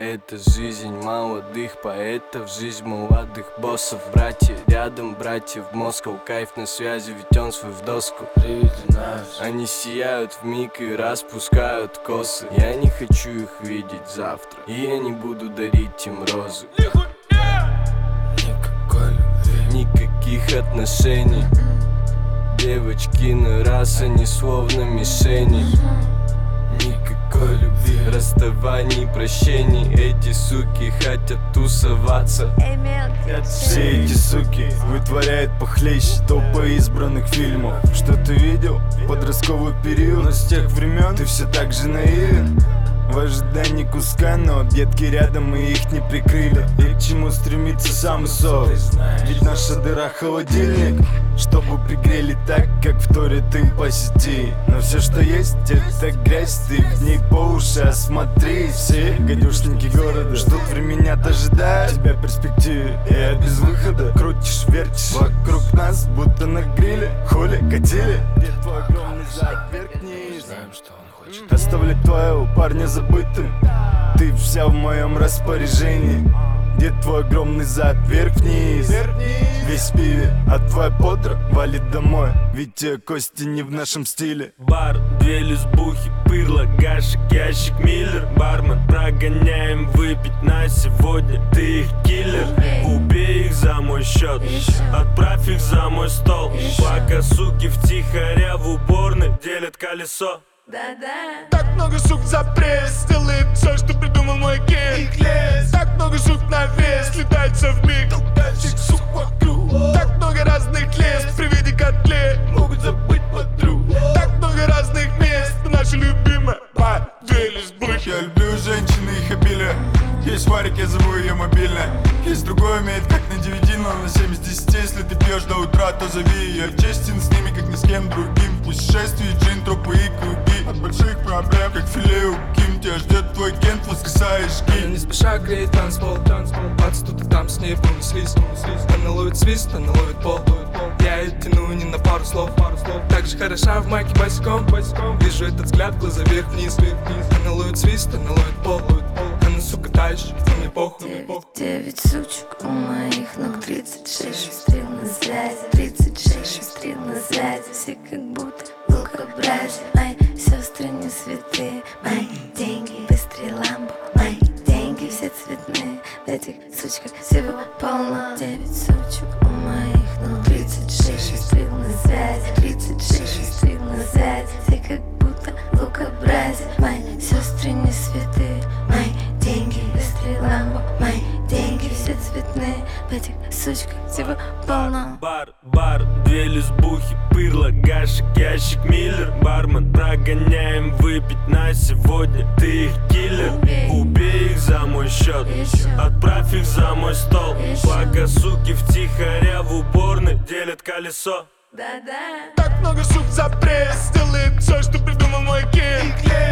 Это жизнь молодых поэтов, жизнь молодых боссов. Братья рядом, братья в Москву. Кайф на связи, ведь он свой в доску. Они сияют вмиг и распускают косы. Я не хочу их видеть завтра, и я не буду дарить им розы. Никакой любви, никаких отношений. Девочки на раз, они словно мишени. никакой любви, Расставаний, прощений. Эти суки хотят тусоваться. Все эти суки вытворяют похлеще толпа избранных фильмов. Что ты видел? Подростковый период. Но с тех времен ты все так же наивен. В ожидании куска, но объедки рядом и их не прикрыли. И к чему стремится сам сов? Ведь наша дыра холодильник, чтобы пригрели так, как вторят им по сети. Но все, что есть, это грязь, ты в ней по уши осмотри. Все гадюшники города ждут времени, дожидают тебя в перспективе. И от без выхода крутишь, вертишь вокруг нас, будто на гриле. Хули, катили, где твой огромный зад, вверх-вниз. знаем, что он хочет. Оставлять твоего парня забытым, ты вся в моем распоряжении. Где твой огромный зад, вверх-вниз, весь в пиве, а твоя подра валит домой. Ведь те кости не в нашем стиле. Бар, две лесбухи, пырло, гашек, ящик, миллер. Бармен, прогоняем выпить на сегодня. Ты их киллер, убей их за мой счет, отправь их за мой стол. Пока суки втихаря в уборной делят колесо. Так много сук за пресс, делает все, что придумал мой ген. Так много сук на вес, летается в миг, толкальщик сук вокруг. Так много разных лес, при виде котлет могут забыть подруг. Так много разных мест, но наша любимая бар, две лесбухи. Я люблю женщин и их обилие. Есть варик, я зову ее мобильная. Есть другой умеет как на 9, но на 7 из 10. Если ты пьешь до утра, то зови. Я честен с ними, как ни с кем другим. В путешествии джин, тропы и круги. От больших проблем, как филе у Ким. Тебя ждет твой кент, воскресаешь Она гель. не спеша греет танцпол, бац, тут и там с ней понеслись. Она ловит свист, она ловит пол. Я ее тяну не на пару слов. Так же хороша в майке босиком. Вижу этот взгляд, глаза вверх-вниз. Она ловит свист, она ловит пол. Она, сука, тащит, мне похуй. 9 сучек у моих ног, 36 шустрил на связи, 36 шустрил на связи. Все как будто лукобразие. Мои сестры не святые, мои деньги быстрее ламбо. Мои деньги все цветные, в этих сучках всего полно. 9 сучек у моих ног, 36 шустрил на связи, 36 шустрил на связи. Все как будто лукобразие. Мои сестры не святые, мои деньги быстрее ламбо. Мои деньги все цветные, в этих сучках всего полно. Бар, две лесбухи, пырло, гашек, ящик, миллер. Бармен, прогоняем выпить на сегодня. Ты их киллер, убей их за мой счет, отправь их за мой стол. Пока суки втихаря в уборной делят колесо. Так много сук за пресс, делает все, что придумал мой ген.